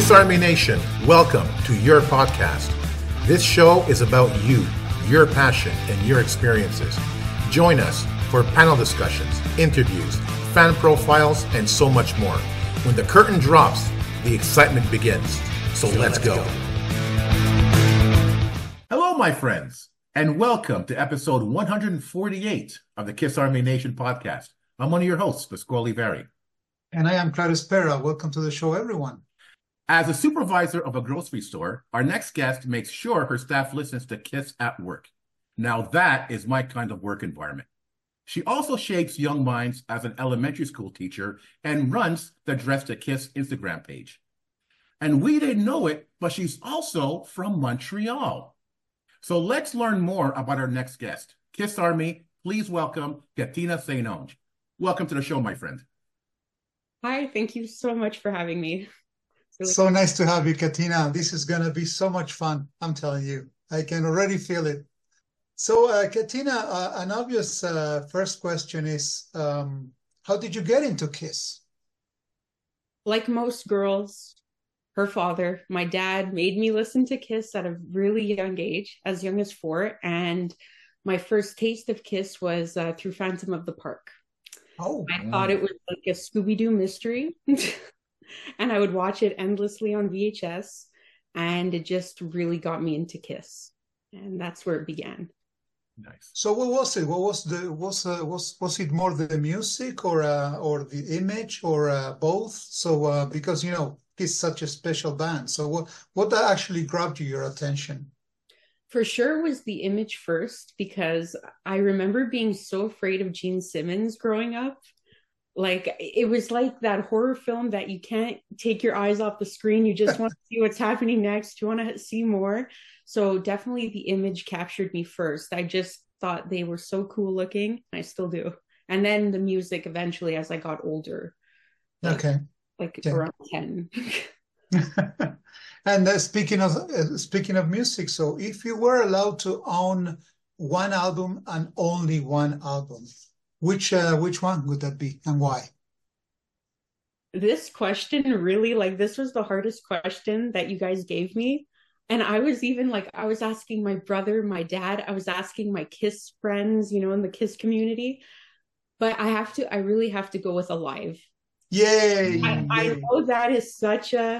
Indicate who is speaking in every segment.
Speaker 1: Kiss Army Nation, welcome to your podcast. This show is about you, your passion, and your experiences. Join us for panel discussions, interviews, fan profiles, and so much more. When the curtain drops, the excitement begins. So let's go. Hello, my friends, and welcome to episode 148 of the Kiss Army Nation podcast. I'm one of your hosts, Pasquale Veri.
Speaker 2: And I am Clarice Pera. Welcome to the show, everyone.
Speaker 1: As a supervisor of a grocery store, our next guest makes sure her staff listens to Kiss at work. Now that is my kind of work environment. She also shapes young minds as an elementary school teacher and runs the Dress to Kiss Instagram page. And we didn't know it, but she's also from Montreal. So let's learn more about our next guest. Kiss Army, please welcome Katina St-Onge. Welcome to the show, my friend.
Speaker 3: Hi, thank you so much for having me.
Speaker 2: Really so nice to have you, Katina. This is going to be so much fun. I'm telling you, I can already feel it. So, Katina, an obvious first question is, how did you get into Kiss?
Speaker 3: Like most girls, her father, my dad, made me listen to Kiss at a really young age, as young as 4. And my first taste of Kiss was through Phantom of the Park.
Speaker 2: Oh,
Speaker 3: I thought it was like a Scooby-Doo mystery. And I would watch it endlessly on VHS, and it just really got me into Kiss, and that's where it began.
Speaker 2: Nice. So, what was it? What was it more the music or the image or both? So, because Kiss is such a special band. So, what actually grabbed your attention?
Speaker 3: For sure was the image first, because I remember being so afraid of Gene Simmons growing up. Like, it was like that horror film that you can't take your eyes off the screen. You just want to see what's happening next. You want to see more. So definitely the image captured me first. I just thought they were so cool looking. I still do. And then the music eventually as I got older. Like around 10.
Speaker 2: And speaking of music, so if you were allowed to own one album and only one album, which one would that be and why?
Speaker 3: This question really, this was the hardest question that you guys gave me. And I was even I was asking my brother, my dad, I was asking my Kiss friends, in the Kiss community. But I really have to go with Alive.
Speaker 2: Yay!
Speaker 3: I know that is such a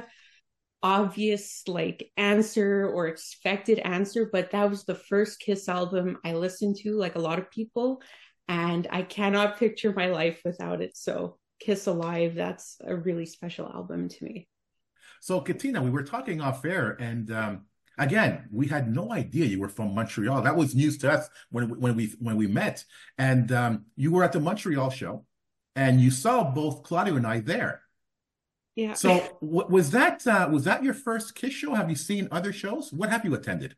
Speaker 3: obvious answer or expected answer, but that was the first Kiss album I listened to, like a lot of people. And I cannot picture my life without it. So Kiss Alive, that's a really special album to me.
Speaker 1: So Katina, we were talking off air, and again, we had no idea you were from Montreal. That was news to us when we met. And you were at the Montreal show, and you saw both Claudio and I there.
Speaker 3: Yeah.
Speaker 1: So was that your first Kiss show? Have you seen other shows? What have you attended?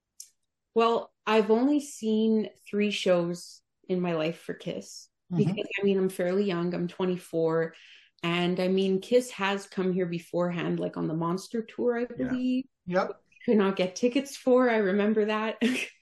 Speaker 3: Well, I've only seen 3 shows in my life for Kiss, because I'm fairly young. I'm 24, and Kiss has come here beforehand, like on the Monster tour, I believe.
Speaker 2: Yep.
Speaker 3: Could not get tickets for. I remember that.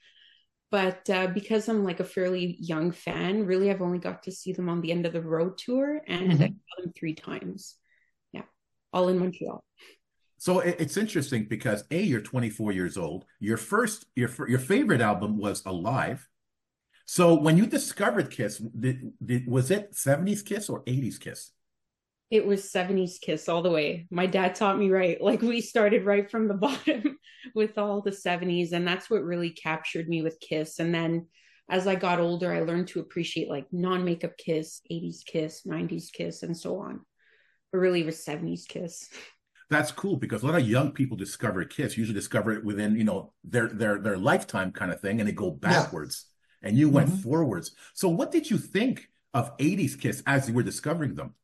Speaker 3: But because I'm a fairly young fan, really, I've only got to see them on the End of the Road tour, and I saw them 3 times. Yeah, all in Montreal.
Speaker 1: So it's interesting because you're 24 years old. Your favorite album was Alive. So when you discovered Kiss, was it 70s Kiss or 80s Kiss?
Speaker 3: It was 70s Kiss all the way. My dad taught me right. We started right from the bottom with all the 70s, and that's what really captured me with Kiss. And then as I got older, I learned to appreciate non-makeup Kiss, 80s Kiss, 90s Kiss, and so on. But really it was 70s Kiss.
Speaker 1: That's cool, because a lot of young people discover Kiss, usually discover it within, their lifetime kind of thing, and they go backwards. Yeah. And you went forwards. So what did you think of 80s Kiss as you were discovering them?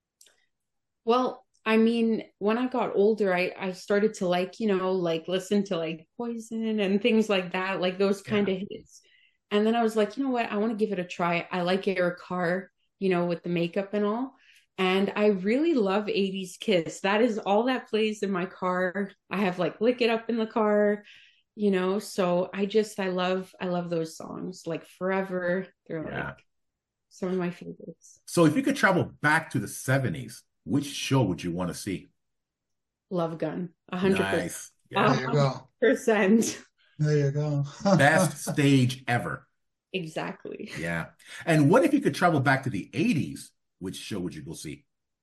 Speaker 3: Well, when I got older, I started to listen to Poison and things like that, those kind of hits. And then I was like, you know what? I want to give it a try. I like Eric Carr, with the makeup and all. And I really love 80s Kiss. That is all that plays in my car. I have Lick It Up in the car. So I love those songs, Forever. They're some of my favorites.
Speaker 1: So if you could travel back to the 70s, which show would you want to see?
Speaker 3: Love Gun, 100%.
Speaker 1: Nice.
Speaker 3: A
Speaker 1: Yeah.
Speaker 2: There you go.
Speaker 3: 100%.
Speaker 2: There you go.
Speaker 1: Best stage ever.
Speaker 3: Exactly.
Speaker 1: Yeah. And what if you could travel back to the 80s? Which show would you go see?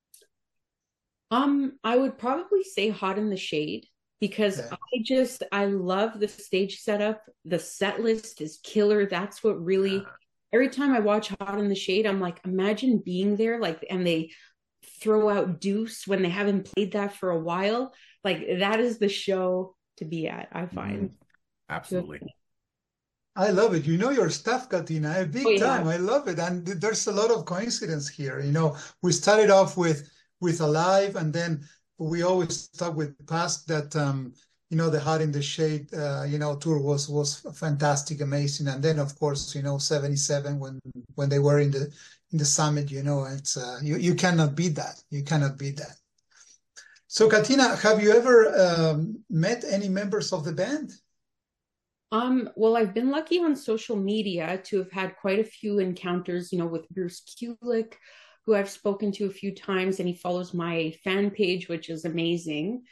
Speaker 3: I would probably say Hot in the Shade because
Speaker 2: Okay.
Speaker 3: I love the stage setup. The set list is killer. That's what really, every time I watch Hot in the Shade, I'm like, imagine being there, like, and they throw out Deuce when they haven't played that for a while. Like, that is the show to be at, I find.
Speaker 1: Absolutely.
Speaker 2: I love it. You know your stuff, Katina,
Speaker 3: Oh,
Speaker 2: big
Speaker 3: yeah.
Speaker 2: time. I love it. And there's a lot of coincidence here. We started off with Alive, and then we always talk with past that the Hot in the Shade tour was fantastic, amazing. And then of course, 77 when they were in the summit, it's you cannot beat that. You cannot beat that. So Katina, have you ever met any members of the band?
Speaker 3: Well, I've been lucky on social media to have had quite a few encounters, with Bruce Kulick, who I've spoken to a few times, and he follows my fan page, which is amazing.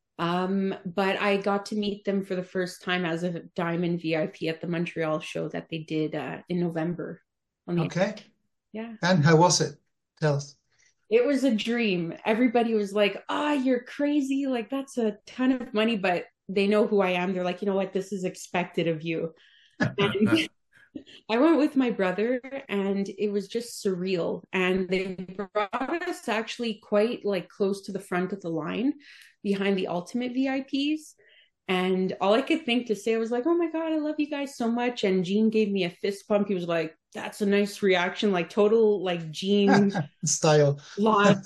Speaker 3: But I got to meet them for the first time as a Diamond VIP at the Montreal show that they did in November.
Speaker 2: Okay.
Speaker 3: Yeah.
Speaker 2: And how was it? Tell us.
Speaker 3: It was a dream. Everybody was like, you're crazy. Like, that's a ton of money, but they know who I am. They're like, you know what? This is expected of you. And I went with my brother and it was just surreal. And they brought us actually quite like close to the front of the line behind the ultimate VIPs. And all I could think to say, I was like, oh my God, I love you guys so much. And Gene gave me a fist pump. He was like, that's a nice reaction, like total like Gene
Speaker 2: style.
Speaker 3: lost.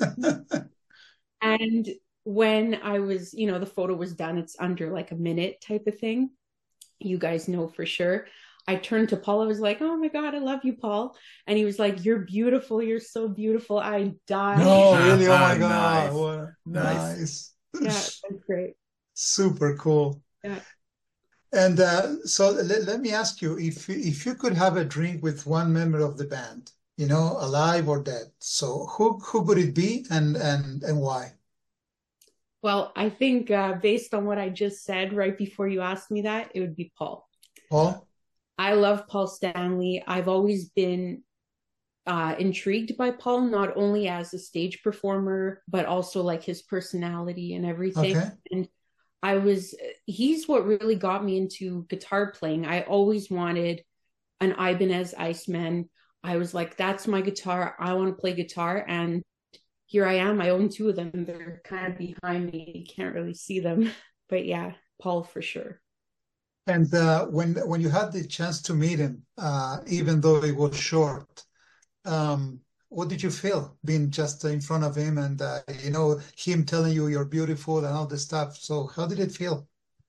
Speaker 3: And when I was, the photo was done, it's under like a minute type of thing. You guys know for sure. I turned to Paul. I was like, oh my God, I love you, Paul. And he was like, you're beautiful. You're so beautiful. I died.
Speaker 2: No, really? Oh my God.
Speaker 1: Nice.
Speaker 2: What? Nice.
Speaker 3: Yeah, that's great.
Speaker 2: Super cool.
Speaker 3: Yeah.
Speaker 2: And so let me ask you, if you could have a drink with one member of the band, alive or dead, so who would it be and why?
Speaker 3: Well, I think based on what I just said right before you asked me that, it would be Paul.
Speaker 2: Paul?
Speaker 3: I love Paul Stanley. I've always been intrigued by Paul, not only as a stage performer, but also like his personality and everything.
Speaker 2: Okay.
Speaker 3: And he's what really got me into guitar playing. I always wanted an Ibanez Iceman. I was like, that's my guitar. I want to play guitar. And here I am. I own two of them. They're kind of behind me. You can't really see them. But yeah, Paul for sure.
Speaker 2: And when you had the chance to meet him, even though it was short, what did you feel being just in front of him and him telling you you're beautiful and all this stuff? So how did it feel?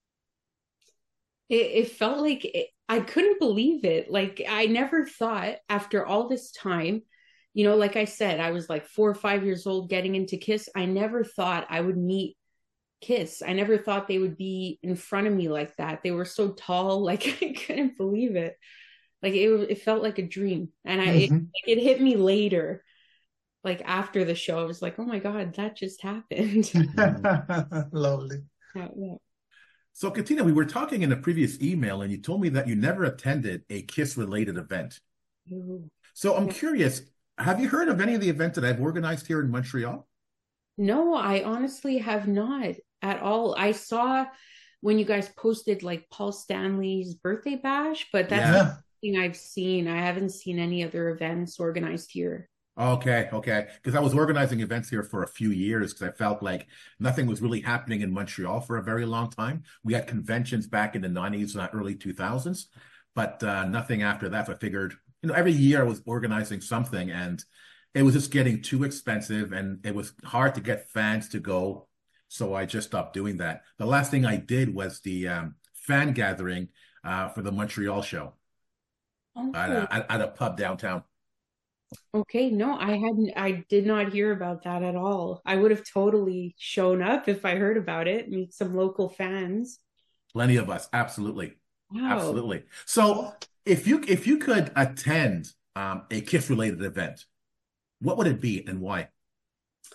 Speaker 3: It felt like I couldn't believe it. Like I never thought after all this time, like I said, I was like 4 or 5 years old getting into Kiss. I never thought I would meet Kiss. I never thought they would be in front of me like that. They were so tall. Like I couldn't believe it. Like it felt like a dream. And it hit me later. Like after the show, I was like, oh my God, that just happened.
Speaker 2: Lovely.
Speaker 3: Yeah.
Speaker 1: So, Katina, we were talking in a previous email, and you told me that you never attended a Kiss-related event.
Speaker 3: Ooh.
Speaker 1: So I'm curious, have you heard of any of the events that I've organized here in Montreal?
Speaker 3: No, I honestly have not at all. I saw when you guys posted like Paul Stanley's birthday bash, but that's something I've seen. I haven't seen any other events organized here.
Speaker 1: Okay. Because I was organizing events here for a few years because I felt like nothing was really happening in Montreal for a very long time. We had conventions back in the 90s and early 2000s, but nothing after that. So I figured, every year I was organizing something and it was just getting too expensive and it was hard to get fans to go. So I just stopped doing that. The last thing I did was the fan gathering for the Montreal show at a pub downtown.
Speaker 3: Okay, no, I did not hear about that at all. I would have totally shown up if I heard about it, meet some local fans.
Speaker 1: Plenty of us, absolutely.
Speaker 3: Wow.
Speaker 1: Absolutely. So if you could attend a Kiss related event, what would it be and why?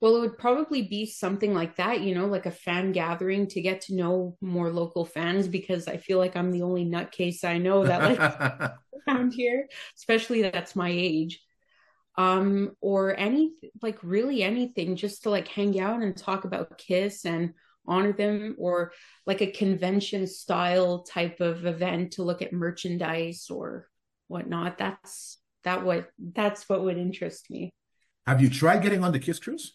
Speaker 3: Well, it would probably be something like that, like a fan gathering to get to know more local fans because I feel like I'm the only nutcase I know that like around here, especially that's my age. Or any like really anything just to like hang out and talk about Kiss and honor them, or like a convention style type of event to look at merchandise or whatnot. That's what would interest me.
Speaker 1: Have you tried getting on the Kiss cruise?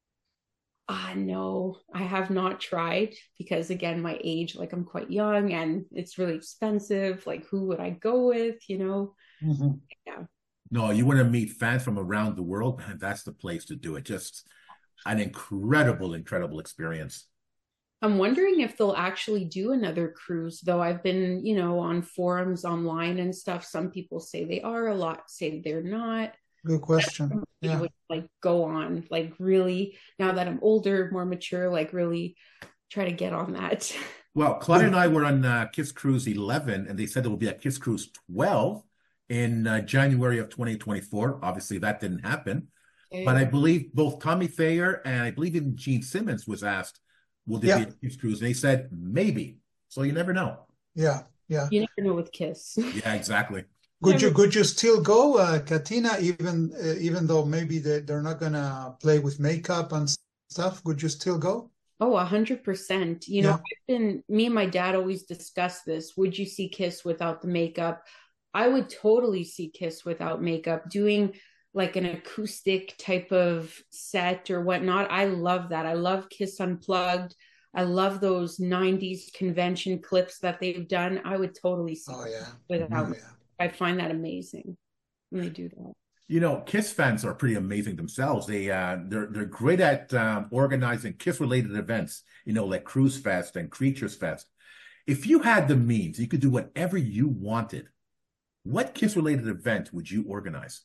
Speaker 3: No, I have not tried because again, my age, like I'm quite young and it's really expensive. Like who would I go with?
Speaker 2: Mhm.
Speaker 3: Yeah.
Speaker 1: No, you want to meet fans from around the world, man, that's the place to do it. Just an incredible, incredible experience.
Speaker 3: I'm wondering if they'll actually do another cruise, though I've been, on forums online and stuff. Some people say they are, a lot say they're not.
Speaker 2: Good question.
Speaker 3: It
Speaker 2: Yeah.
Speaker 3: would like go on, like really, now that I'm older, more mature, like really try to get on that.
Speaker 1: Well, Claudia and I were on Kiss Cruise 11, and they said there will be a Kiss Cruise 12 in January of 2024. Obviously, that didn't happen. But I
Speaker 3: Okay.
Speaker 1: believe both Tommy Thayer and I believe even Gene Simmons was asked, will there be
Speaker 2: Yeah.
Speaker 1: a Kiss Cruise? And they said, maybe. So you never know.
Speaker 2: Yeah. Yeah.
Speaker 3: You never know with Kiss.
Speaker 1: Yeah, exactly.
Speaker 3: Never.
Speaker 2: Could you still go, Katina, even though maybe they're not gonna play with makeup and stuff? Would you still go?
Speaker 3: Oh, 100%.
Speaker 2: Yeah.
Speaker 3: Me and my dad always discuss this. Would you see Kiss without the makeup? I would totally see Kiss without makeup, doing like an acoustic type of set or whatnot. I love that. I love Kiss Unplugged. I love those 90s convention clips that they've done. I would totally see
Speaker 2: Oh yeah.
Speaker 3: without
Speaker 2: Oh
Speaker 3: makeup.
Speaker 2: yeah.
Speaker 3: I find that amazing when they do that.
Speaker 1: You know, Kiss fans are pretty amazing themselves. They're great at organizing Kiss related events, like Cruise Fest and Creatures Fest. If you had the means, you could do whatever you wanted. What Kiss related event would you organize?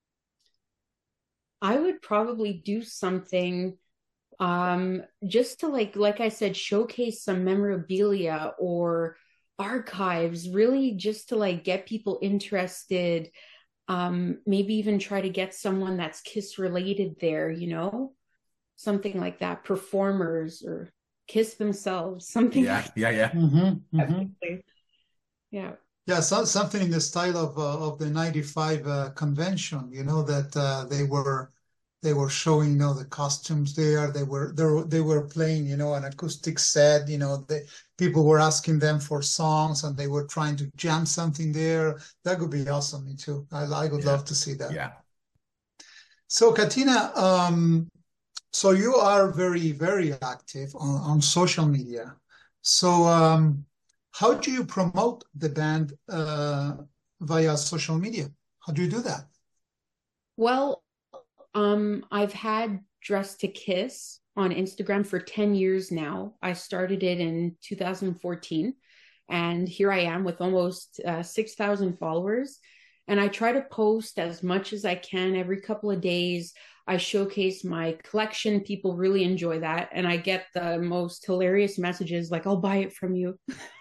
Speaker 3: I would probably do something just to like I said, showcase some memorabilia or archives, really just to like get people interested. Maybe even try to get someone that's Kiss related there, something like that, performers or Kiss themselves, something
Speaker 1: Yeah,
Speaker 3: like
Speaker 1: yeah, yeah.
Speaker 3: that. Basically. Yeah.
Speaker 2: Yeah, something in the style of the '95 convention. That they were showing, the costumes there. They were playing, an acoustic set. The people were asking them for songs, and they were trying to jam something there. That would be awesome, me too. I would
Speaker 1: Yeah,
Speaker 2: love to see that.
Speaker 1: yeah.
Speaker 2: So, Katina, so you are very, very active on social media. So, how do you promote the band via social media? How do you do that?
Speaker 3: Well, I've had Dress to Kiss on Instagram for 10 years now. I started it in 2014, and here I am with almost 6,000 followers. And I try to post as much as I can every couple of days. I showcase my collection. People really enjoy that. And I get the most hilarious messages like, I'll buy it from you.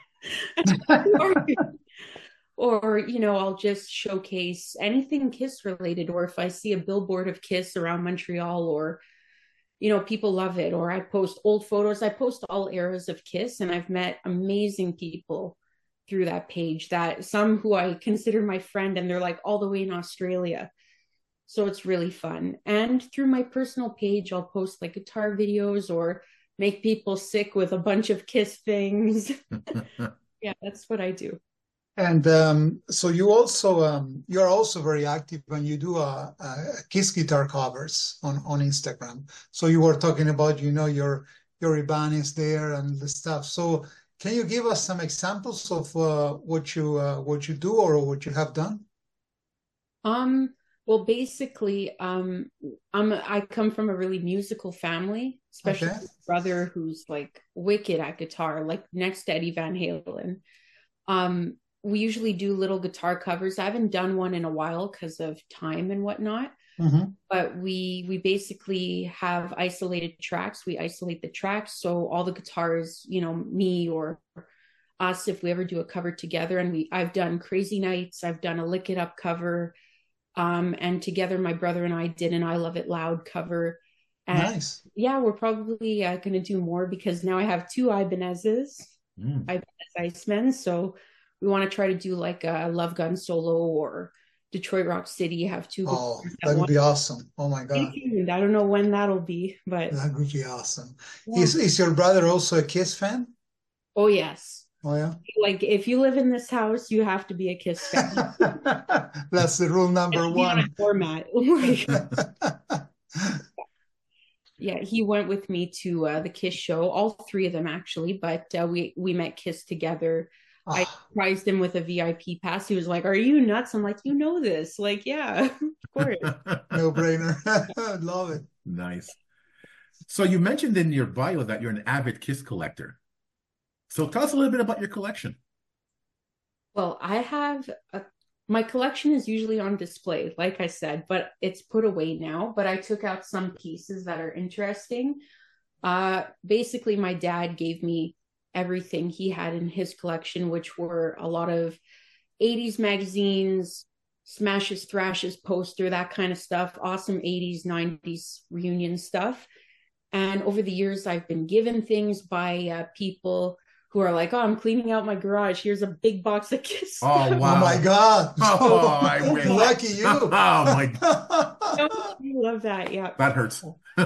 Speaker 3: Or I'll just showcase anything Kiss related, or if I see a billboard of Kiss around Montreal, or people love it, or I post old photos. I post all eras of Kiss, and I've met amazing people through that page, that some who I consider my friend, and they're like all the way in Australia. So it's really fun. And through my personal page, I'll post like guitar videos or make people sick with a bunch of Kiss things. Yeah, that's what I do.
Speaker 2: And so you're also very active when you do Kiss guitar covers on Instagram. So you were talking about, your Ibanez there and the stuff. So can you give us some examples of what you do or what you have done?
Speaker 3: Um, well, basically, I come from a really musical family, especially
Speaker 2: Okay.
Speaker 3: my brother who's like wicked at guitar, like next to Eddie Van Halen. Um, we usually do little guitar covers. I haven't done one in a while because of time and whatnot,
Speaker 2: Mm-hmm.
Speaker 3: but we basically have isolated tracks. We isolate the tracks, so all the guitars, me or us, if we ever do a cover together. And I've done Crazy Nights, I've done a Lick It Up cover, and together my brother and I did an I Love It Loud cover. And
Speaker 2: Nice.
Speaker 3: yeah, we're probably going to do more because now I have two Ibanez's,
Speaker 1: Mm.
Speaker 3: Ibanez Icemen. So we want to try to do like a Love Gun solo or Detroit Rock City. Have two
Speaker 2: Oh,
Speaker 3: guitars at
Speaker 2: that would
Speaker 3: once.
Speaker 2: be awesome. Oh my
Speaker 3: Stay
Speaker 2: God.
Speaker 3: tuned. I don't know when that'll be, but
Speaker 2: That would be awesome.
Speaker 3: yeah.
Speaker 2: Is your brother also a Kiss fan?
Speaker 3: Oh yes.
Speaker 2: Oh yeah.
Speaker 3: Like if you live in this house, you have to be a Kiss fan.
Speaker 2: That's the rule
Speaker 3: You
Speaker 2: number
Speaker 3: have to be on a
Speaker 2: one.
Speaker 3: doormat. Oh my God. Yeah, he went with me to the Kiss show, all three of them actually, but we met Kiss together. I
Speaker 2: Ah,
Speaker 3: surprised him with a VIP pass. He was like, "Are you nuts?" I'm like, "You know this?" Like, yeah, of course.
Speaker 2: no brainer. Love it.
Speaker 1: Nice. So you mentioned in your bio that you're an avid Kiss collector. So tell us a little bit about your collection.
Speaker 3: Well, my collection is usually on display, like I said, but it's put away now. But I took out some pieces that are interesting. Basically, my dad gave me everything he had in his collection, which were a lot of 80s magazines, smashes, thrashes, poster, that kind of stuff, awesome 80s, 90s reunion stuff. And over the years, I've been given things by people who are like, "Oh, I'm cleaning out my garage. Here's a big box of Kiss
Speaker 1: Oh,
Speaker 3: stuff."
Speaker 2: Oh my
Speaker 1: wow.
Speaker 2: God.
Speaker 1: Oh, I wish.
Speaker 2: Lucky you.
Speaker 1: Oh, my
Speaker 3: I love that. Yeah.
Speaker 1: That hurts.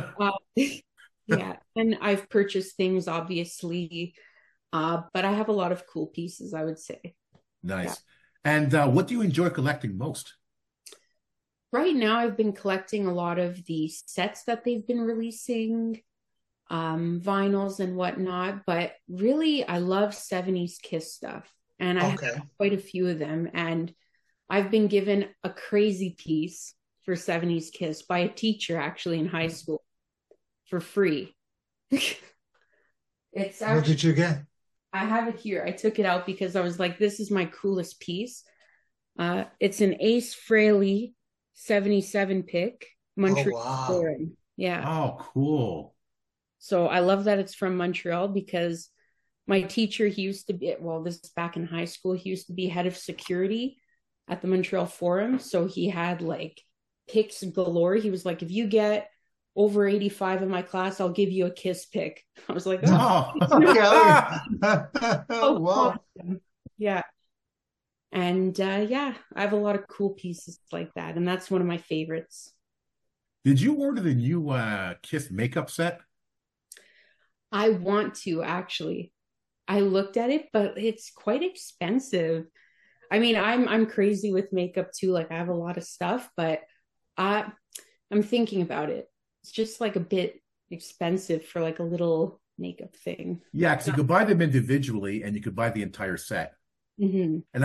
Speaker 3: Yeah. And I've purchased things, obviously, but I have a lot of cool pieces, I would say.
Speaker 1: Nice.
Speaker 3: Yeah.
Speaker 1: And what do you enjoy collecting most?
Speaker 3: Right now, I've been collecting a lot of the sets that they've been releasing, vinyls and whatnot. But really, I love 70s Kiss stuff. And I
Speaker 2: Okay.
Speaker 3: have quite a few of them. And I've been given a crazy piece for 70s Kiss by a teacher actually in high school for free. It's
Speaker 2: What
Speaker 3: actually,
Speaker 2: did you get?
Speaker 3: I have it here. I took it out because I was like, this is my coolest piece. It's an Ace Frehley 77 pick,
Speaker 2: Oh
Speaker 3: Montreal
Speaker 2: wow.
Speaker 3: Forum. Yeah.
Speaker 1: Oh, cool.
Speaker 3: So I love that it's from Montreal because my teacher, he used to be, well, this is back in high school, he used to be head of security at the Montreal Forum. So he had like picks galore. He was like, if you get over 85 in my class, I'll give you a Kiss pick. I was like, oh,
Speaker 2: Okay.
Speaker 3: oh,
Speaker 2: Wow.
Speaker 3: awesome. Yeah. And yeah, I have a lot of cool pieces like that. And that's one of my favorites.
Speaker 1: Did you order the new Kiss makeup set?
Speaker 3: I want to actually. I looked at it, but it's quite expensive. I mean, I'm crazy with makeup too. Like I have a lot of stuff, but I I'm thinking about it. It's just like a bit expensive for like a little makeup thing.
Speaker 1: Yeah, because you could buy them individually and you could buy the entire set.
Speaker 3: Hmm.
Speaker 1: And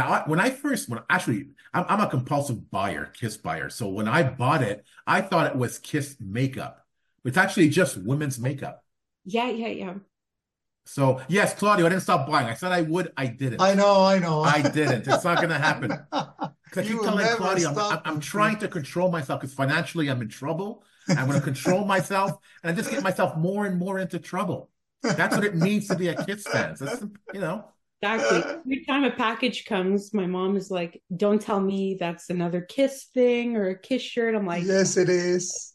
Speaker 1: I'm a compulsive buyer, Kiss buyer. So when I bought it, I thought it was Kiss makeup. It's actually just women's makeup.
Speaker 3: Yeah, yeah, yeah.
Speaker 1: So yes, Claudio, I didn't stop buying. I said I would. I didn't.
Speaker 2: I know.
Speaker 1: I didn't. It's not going to happen. Because I
Speaker 2: You
Speaker 1: keep
Speaker 2: will
Speaker 1: telling
Speaker 2: never
Speaker 1: Claudia,
Speaker 2: stop.
Speaker 1: I'm trying to control myself because financially I'm in trouble. I'm going to control myself, and I just get myself more and more into trouble. That's what it means to be a Kiss fan. That's, you know.
Speaker 3: Exactly. Every time a package comes, my mom is like, "Don't tell me that's another Kiss thing or a Kiss shirt." I'm like,
Speaker 2: Yes, it is.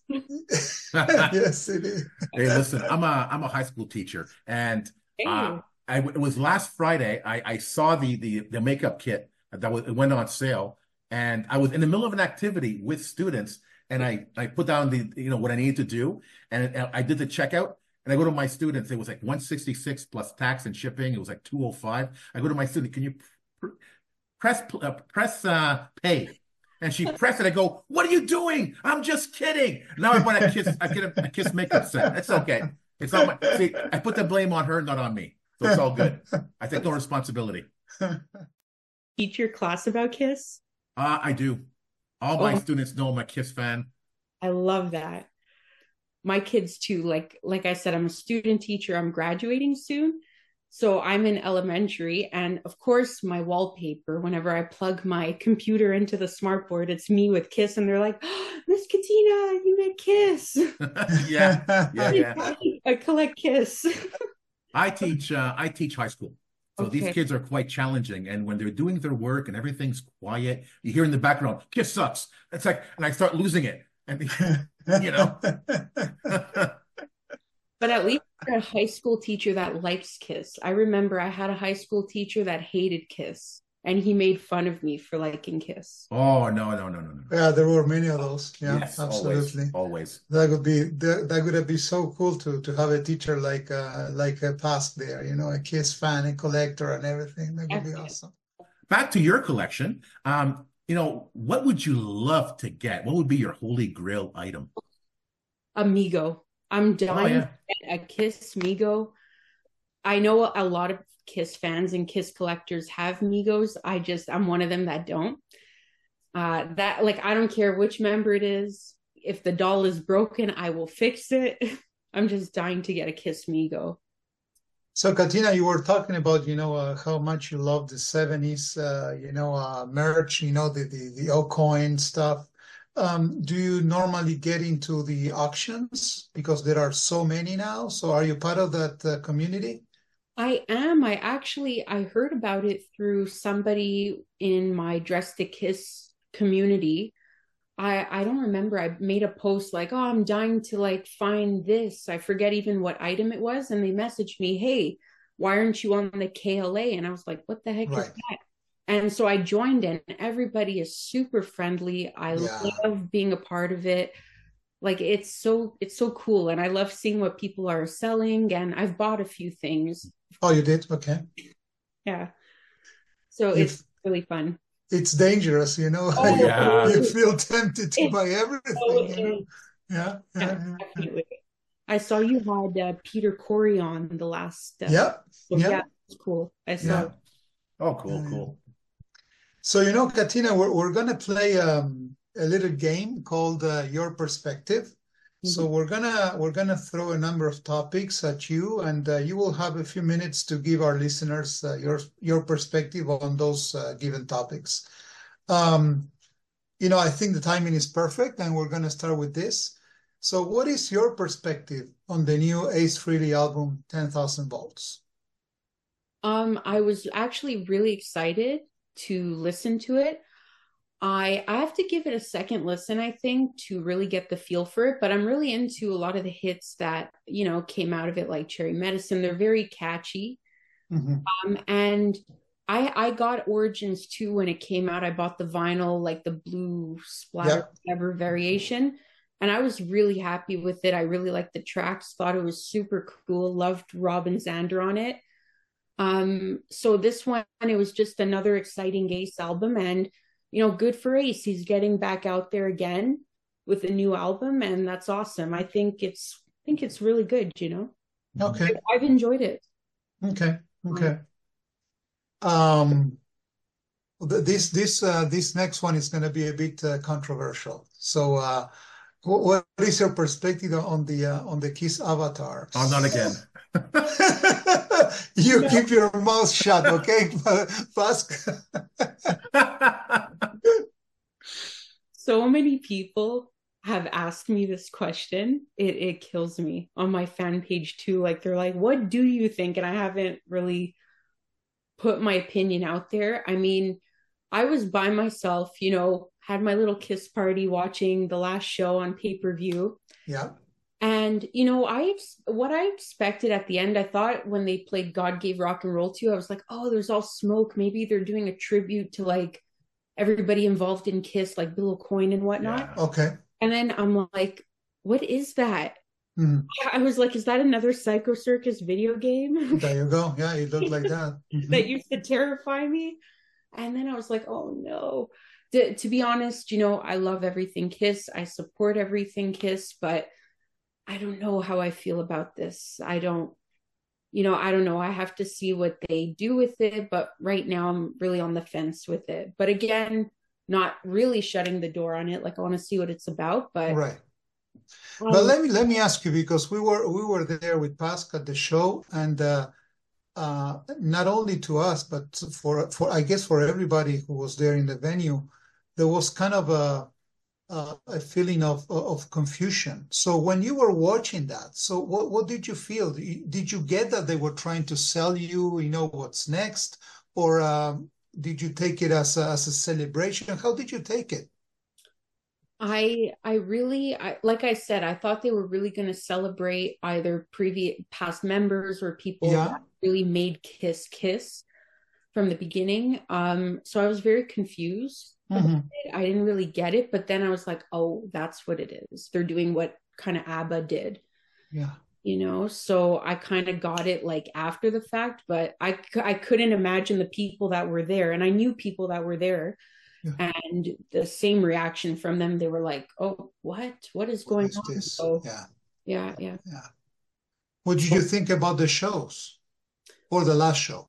Speaker 2: Yes, it is.
Speaker 1: Hey, listen, I'm a high school teacher, and
Speaker 3: hey.
Speaker 1: it was last Friday. I saw the makeup kit it went on sale, and I was in the middle of an activity with students, and I put down what I needed to do, and I did the checkout. And I go to my students, it was like 166 plus tax and shipping. It was like 205. I go to my student, can you press pay? And she pressed it. I go, what are you doing? I'm just kidding. Now I bought a Kiss makeup set. It's okay. It's not my, see, I put the blame on her, not on me. So it's all good. I take no responsibility.
Speaker 3: Teach your class about Kiss?
Speaker 1: I do. All my students know I'm a Kiss fan.
Speaker 3: I love that. My kids too. Like I said, I'm a student teacher. I'm graduating soon. So I'm in elementary. And of course, my wallpaper, whenever I plug my computer into the smartboard, it's me with Kiss. And they're like, oh, Miss Katina, you met Kiss.
Speaker 1: Yeah.
Speaker 3: I collect Kiss.
Speaker 1: I teach high school. So
Speaker 3: Okay.
Speaker 1: these kids are quite challenging. And when they're doing their work and everything's quiet, you hear in the background, Kiss sucks. It's like, and I start losing it. And, you know,
Speaker 3: But at least you're a high school teacher that likes Kiss. I remember I had a high school teacher that hated Kiss, and he made fun of me for liking Kiss.
Speaker 1: oh, no, no, no, no, no.
Speaker 2: Yeah, there were many of those. Yeah,
Speaker 1: Yes,
Speaker 2: absolutely.
Speaker 1: always.
Speaker 2: That would be so cool to have a teacher like a Pask there, you know, a Kiss fan and collector and everything. That would be awesome.
Speaker 1: Back to your collection. What would you love to get? What would be your holy grail item?
Speaker 3: Amigo. I'm
Speaker 1: Oh,
Speaker 3: dying
Speaker 1: yeah.
Speaker 3: to get a Kiss Migo. I know a lot of Kiss fans and Kiss collectors have Migos. I'm one of them that don't. That like I don't care which member it is. If the doll is broken, I will fix it. I'm just dying to get a Kiss Migo.
Speaker 2: So, Katina, you were talking about, how much you love the 70s, merch, the old coin stuff. Do you normally get into the auctions because there are so many now? So are you part of that community?
Speaker 3: I am. I heard about it through somebody in my Dress to Kiss community. I don't remember. I made a post like, oh, I'm dying to like find this. I forget even what item it was. And they messaged me, hey, why aren't you on the KLA? And I was like, what the heck is
Speaker 2: Right.
Speaker 3: that? And so I joined in. Everybody is super friendly. I
Speaker 2: Yeah.
Speaker 3: love being a part of it. Like it's so cool. And I love seeing what people are selling. And I've bought a few things.
Speaker 2: Oh, you did? Okay.
Speaker 3: Yeah. So
Speaker 2: If
Speaker 3: it's really fun.
Speaker 2: it's dangerous,
Speaker 3: Oh,
Speaker 1: Yeah.
Speaker 2: you feel tempted to
Speaker 3: It
Speaker 2: buy
Speaker 3: so
Speaker 2: everything,
Speaker 3: is.
Speaker 2: Yeah,
Speaker 3: Yeah,
Speaker 2: yeah,
Speaker 3: definitely. I saw you had Peter Corey on the last.
Speaker 2: yeah,
Speaker 3: So
Speaker 2: yeah,
Speaker 3: yeah, it's cool. I saw.
Speaker 2: yeah.
Speaker 1: Oh, cool,
Speaker 2: Yeah.
Speaker 1: cool.
Speaker 2: So, Katina, we're gonna play a little game called Your Perspective. So we're gonna throw a number of topics at you, and you will have a few minutes to give our listeners your perspective on those given topics. I think the timing is perfect, and we're gonna start with this. So, what is your perspective on the new Ace Frehley album, 10,000 Volts?
Speaker 3: I was actually really excited to listen to it. I have to give it a second listen, I think, to really get the feel for it. But I'm really into a lot of the hits that, came out of it, like Cherry Medicine. They're very catchy. And I got Origins too when it came out. I bought the vinyl, like the blue splatter, whatever variation. And I was really happy with it. I really liked the tracks, thought it was super cool, loved Robin Zander on it. So this one, it was just another exciting Ace album, and good for Ace. He's getting back out there again with a new album, and that's awesome. I think it's really good.
Speaker 2: Okay,
Speaker 3: I've enjoyed it.
Speaker 2: okay. Um, this next one is going to be a bit controversial. So, what is your perspective on the Kiss Avatar?
Speaker 1: Oh, not again.
Speaker 2: You keep your mouth shut, okay, Pask?
Speaker 3: So many people have asked me this question. It kills me on my fan page too. Like they're like, "What do you think?" And I haven't really put my opinion out there. I mean, I was by myself, had my little Kiss party watching the last show on pay-per-view.
Speaker 2: Yeah.
Speaker 3: And, what I expected at the end, I thought when they played God Gave Rock and Roll to You, I was like, oh, there's all smoke. Maybe they're doing a tribute to like everybody involved in Kiss, like Bill Aucoin and whatnot.
Speaker 1: Yeah.
Speaker 2: Okay.
Speaker 3: And then I'm like, what is that?
Speaker 2: Mhm.
Speaker 3: I was like, is that another Psycho Circus video game
Speaker 2: There you go. Yeah, it looked like that.
Speaker 3: that used to terrify me? And then I was like, oh no. To be honest, I love everything Kiss. I support everything Kiss, but I don't know how I feel about this. I don't know. I have to see what they do with it, but right now I'm really on the fence with it. But again, not really shutting the door on it. Like I want to see what it's about, but
Speaker 2: Right. But let me ask you, because we were there with Pask at the show, and not only to us, but for I guess for everybody who was there in the venue, there was kind of a feeling of confusion. So when you were watching that, so what did you feel? Did you get that they were trying to sell you, what's next, or did you take it as a celebration? How did you take it?
Speaker 3: Like I said, I thought they were really going to celebrate either previous past members or people
Speaker 2: Yeah.
Speaker 3: that really made Kiss Kiss from the beginning. So I was very confused about
Speaker 2: Hmm.
Speaker 3: it. I didn't really get it, but then I was like, oh, that's what it is. They're doing what kind of ABBA did,
Speaker 2: Yeah.
Speaker 3: so I kind of got it like after the fact, but I couldn't imagine the people that were there, and I knew people that were there,
Speaker 2: Yeah.
Speaker 3: and the same reaction from them. They were like, oh, what is
Speaker 2: What
Speaker 3: going
Speaker 2: is
Speaker 3: on?
Speaker 2: this?
Speaker 3: So
Speaker 2: Yeah.
Speaker 3: yeah, yeah.
Speaker 2: Yeah. What did you think about the shows or the last show?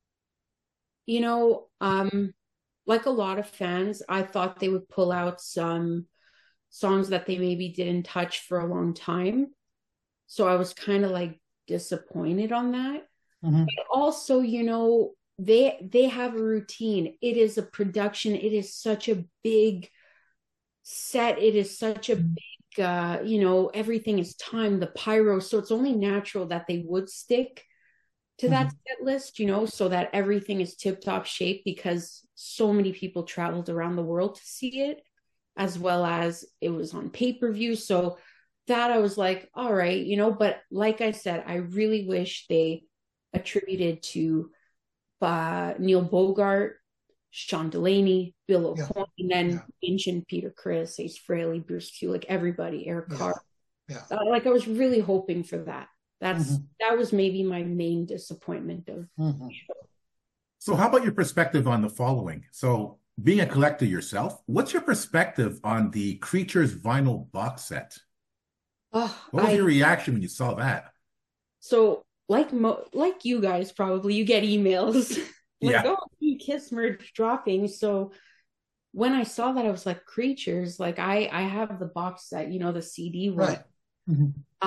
Speaker 3: you know um like a lot of fans, I thought they would pull out some songs that they maybe didn't touch for a long time, so I was kind of like disappointed on that.
Speaker 2: Hmm.
Speaker 3: Also, they have a routine. It is a production. It is such a big set. It is such a big everything is timed, the pyro, so it's only natural that they would stick to that
Speaker 2: Hmm.
Speaker 3: set list, so that everything is tip top shape, because so many people traveled around the world to see it, as well as it was on pay-per-view. So that I was like, all right, but like I said, I really wish they attributed to Neil Bogart, Sean Delaney, Bill
Speaker 2: Yeah.
Speaker 3: O'Coin, and then
Speaker 2: Yeah.
Speaker 3: mentioned Peter Criss, Ace Frehley, Bruce Kulick, everybody, Eric
Speaker 2: Yeah.
Speaker 3: Carr.
Speaker 2: Yeah.
Speaker 3: Like I was really hoping for that.
Speaker 2: Hmm.
Speaker 3: That was maybe my main disappointment of.
Speaker 2: Hmm.
Speaker 1: So, how about your perspective on the following? So, being a collector yourself, what's your perspective on the Creatures vinyl box set?
Speaker 3: Oh,
Speaker 1: What was your reaction when you saw that?
Speaker 3: so like you guys probably you get emails like,
Speaker 1: Yeah,
Speaker 3: oh, new Kiss merch dropping. So when I saw that, I was like, Creatures, like I have the box set, the CD one.
Speaker 2: Right. Hmm.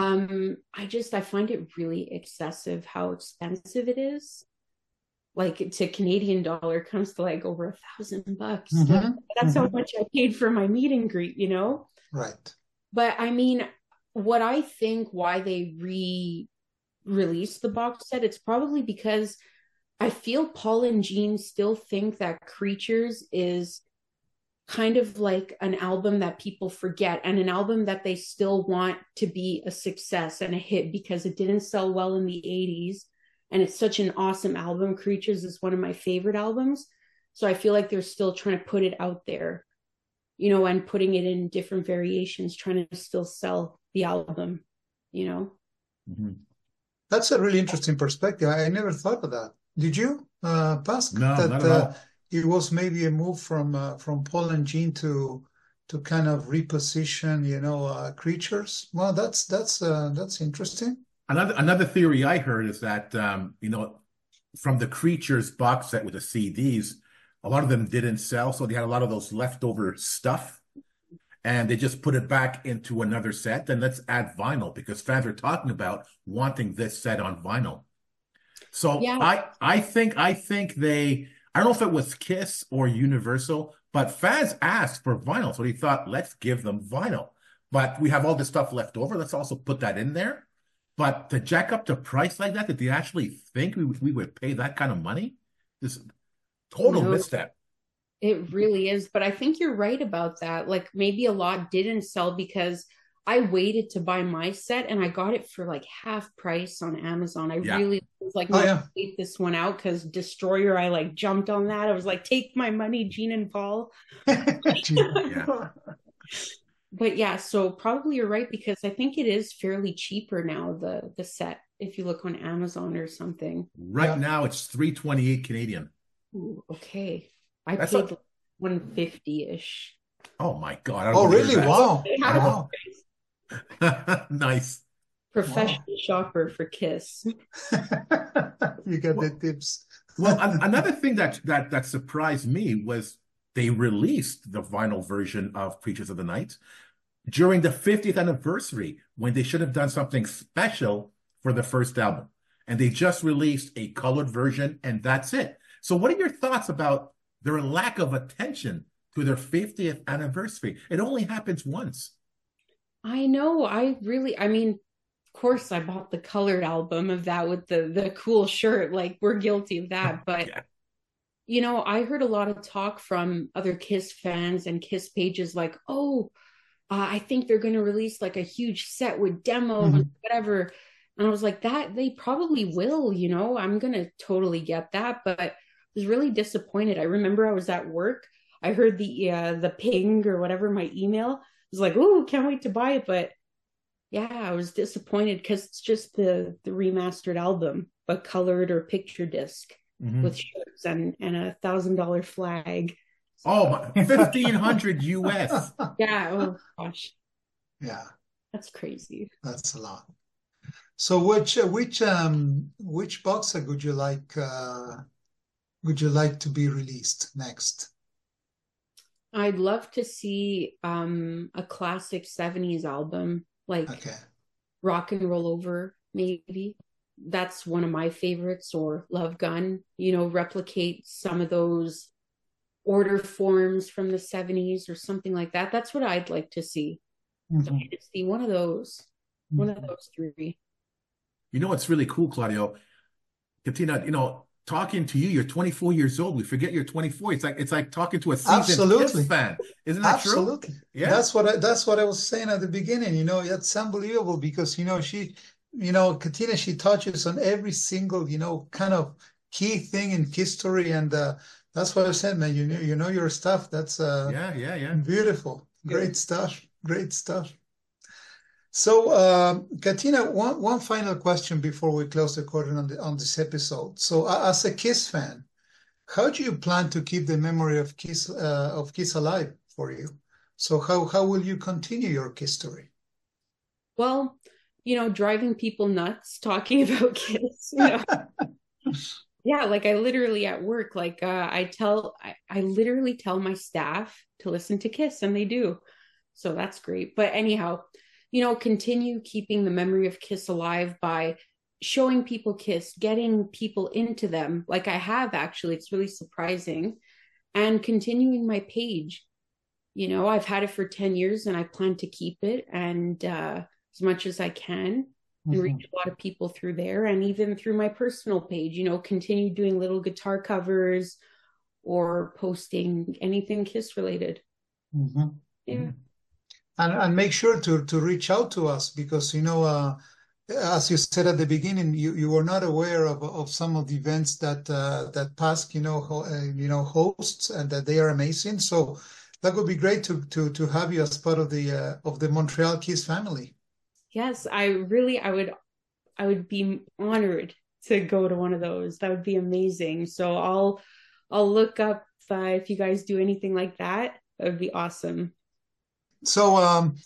Speaker 3: I find it really excessive how expensive it is. Like to Canadian dollar comes to like over $1,000. Like
Speaker 2: Hmm.
Speaker 3: that's how
Speaker 2: Hmm.
Speaker 3: much I paid for my meet and greet.
Speaker 2: Right.
Speaker 3: But I mean, what I think why they released the box set, it's probably because I feel Paul and Gene still think that Creatures is kind of like an album that people forget, and an album that they still want to be a success and a hit because it didn't sell well in the 80s, and it's such an awesome album. Creatures is one of my favorite albums. So I feel like they're still trying to put it out there, and putting it in different variations, trying to still sell the album, you know.
Speaker 1: mhm.
Speaker 2: That's a really interesting perspective. I never thought of that. Did you, Pasc?
Speaker 1: No, not
Speaker 2: That
Speaker 1: at all.
Speaker 2: it was maybe a move from Paul and Gene to kind of reposition, creatures. Well, that's interesting.
Speaker 1: Another theory I heard is that from the Creatures box set with the CDs, a lot of them didn't sell, so they had a lot of those leftover stuff, and they just put it back into another set. And let's add vinyl because fans are talking about wanting this set on vinyl. So
Speaker 3: Yeah,
Speaker 1: I think they, I don't know if it was Kiss or Universal, but fans asked for vinyl, so they thought let's give them vinyl. But we have all this stuff left over. Let's also put that in there. But to jack up the price like that, did they actually think we would pay that kind of money? This total
Speaker 3: no,
Speaker 1: misstep.
Speaker 3: it really is. But I think you're right about that. Like maybe a lot didn't sell because I waited to buy my set and I got it for like half price on Amazon. I
Speaker 1: Yeah.
Speaker 3: really was like,
Speaker 2: Oh
Speaker 3: not
Speaker 2: yeah.
Speaker 3: wait this one out because Destroyer, I like jumped on that. I was like, take my money, Gene and Paul.
Speaker 2: Gee.
Speaker 1: Yeah.
Speaker 3: But yeah, so probably you're right because I think it is fairly cheaper now, the set, if you look on Amazon or something.
Speaker 1: Right
Speaker 2: Yeah.
Speaker 1: now it's 328 Canadian.
Speaker 3: Ooh, okay. I
Speaker 1: That's
Speaker 3: paid
Speaker 1: a,
Speaker 3: like 150-ish.
Speaker 1: oh my God, I don't
Speaker 2: Oh
Speaker 1: believe
Speaker 2: really?
Speaker 1: that.
Speaker 2: Wow.
Speaker 1: I don't
Speaker 2: Wow.
Speaker 1: know. Nice.
Speaker 2: Wow.
Speaker 3: Professional shopper for Kiss.
Speaker 2: You got the
Speaker 1: Well,
Speaker 2: tips.
Speaker 1: well, another thing that surprised me was they released the vinyl version of Creatures of the Night during the 50th anniversary when they should have done something special for the first album. And they just released a colored version, and that's it. So, what are your thoughts about their lack of attention to their 50th anniversary? It only happens once.
Speaker 3: I know. I mean, of course, I bought the colored album of that with the cool shirt. Like, we're guilty of that. But,
Speaker 1: Yeah.
Speaker 3: I heard a lot of talk from other Kiss fans and Kiss pages like, oh, I think they're going to release like a huge set with demos, whatever. And I was like, that they probably will, you know, I'm going to totally get that. But I was really disappointed. I remember I was at work. I heard the ping or whatever, my email. I was like, oh, can't wait to buy it. But yeah, I was disappointed because it's just the remastered album, but colored or picture disc with shirts and $1,000 flag.
Speaker 1: Oh, 1,500 US.
Speaker 3: Yeah. Oh gosh.
Speaker 2: Yeah.
Speaker 3: That's crazy.
Speaker 2: That's a lot. So which box set would you like to be released next?
Speaker 3: I'd love to see a classic 70s album, like Rock and Roll Over, maybe. That's one of my favorites, or Love Gun, you know, replicate some of those order forms from the 70s or something like that. That's what I'd like to see. So see one of those three.
Speaker 1: You know what's really cool, Claudio? Katina, you know, talking to you, you're 24 years old. We forget you're 24. It's like talking to a seasoned Kiss fan. Isn't that true?
Speaker 2: Absolutely. Yeah. That's what I was saying at the beginning. You know, it's unbelievable because, you know, Katina, she touches on every single, you know, kind of key thing in history. And that's what I said, man. You know your stuff. That's beautiful. Great stuff. Great stuff. So, Katina, one final question before we close the curtain on this episode. So, as a Kiss fan, how do you plan to keep the memory of Kiss alive for you? So, how will you continue your Kiss story?
Speaker 3: Well, you know, driving people nuts, talking about Kiss. You know? Yeah, like I literally at work, like I literally tell my staff to listen to Kiss, and they do. So that's great. But anyhow, you know, continue keeping the memory of Kiss alive by showing people Kiss, getting people into them, like I have actually. It's really surprising. And continuing my page. You know, I've had it for 10 years and I plan to keep it, and as much as I can, and reach a lot of people through there, and even through my personal page, you know, continue doing little guitar covers or posting anything Kiss related. Yeah.
Speaker 2: And make sure to reach out to us because, you know, as you said at the beginning, you were not aware of some of the events that Pask, you know, hosts, and that they are amazing. So that would be great to have you as part of the Montreal Kiss family.
Speaker 3: Yes, I would be honored to go to one of those. That would be amazing. So I'll look up if you guys do anything like that. That would be awesome.
Speaker 2: So,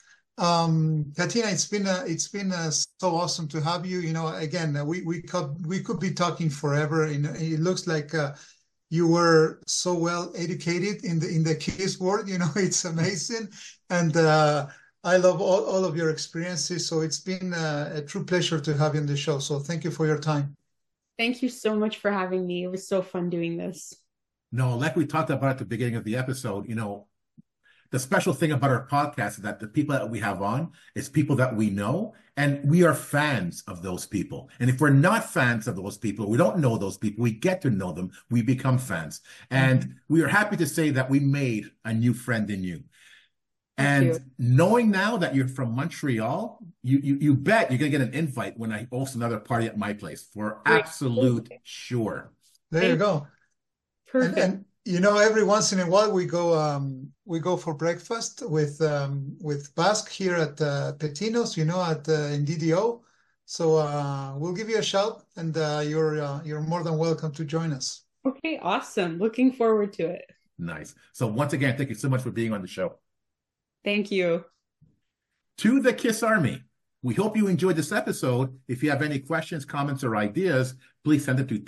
Speaker 2: Katina, it's been so awesome to have you. You know, again, we could be talking forever. You know, it looks like you were so well educated in the Kiss world. You know, it's amazing, and I love all of your experiences. So it's been a true pleasure to have you on the show. So thank you for your time.
Speaker 3: Thank you so much for having me. It was so fun doing this.
Speaker 1: No, like we talked about at the beginning of the episode, you know, the special thing about our podcast is that the people that we have on is people that we know, and we are fans of those people. And if we're not fans of those people, we don't know those people, we get to know them, we become fans. And we are happy to say that we made a new friend in you. And knowing now that you're from Montreal, you bet you're going to get an invite when I host another party at my place, for absolute sure.
Speaker 2: There you go.
Speaker 3: Perfect.
Speaker 2: And you know, every once in a while we go for breakfast with Pask here at Petinos, you know, in DDO. So we'll give you a shout, and you're more than welcome to join us.
Speaker 3: Okay, awesome. Looking forward to it.
Speaker 1: Nice. So once again, thank you so much for being on the show.
Speaker 3: Thank you.
Speaker 1: To the Kiss Army, we hope you enjoyed this episode. If you have any questions, comments, or ideas, please send them to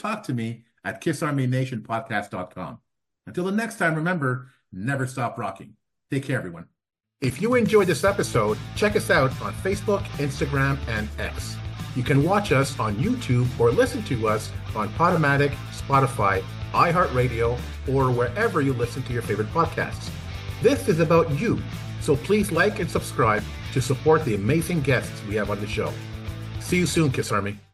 Speaker 1: talktome@kissarmynationpodcast.com. Until the next time, remember, never stop rocking. Take care, everyone. If you enjoyed this episode, check us out on Facebook, Instagram, and X. You can watch us on YouTube or listen to us on Podomatic, Spotify, iHeartRadio, or wherever you listen to your favorite podcasts. This is about you, so please like and subscribe to support the amazing guests we have on the show. See you soon, Kiss Army.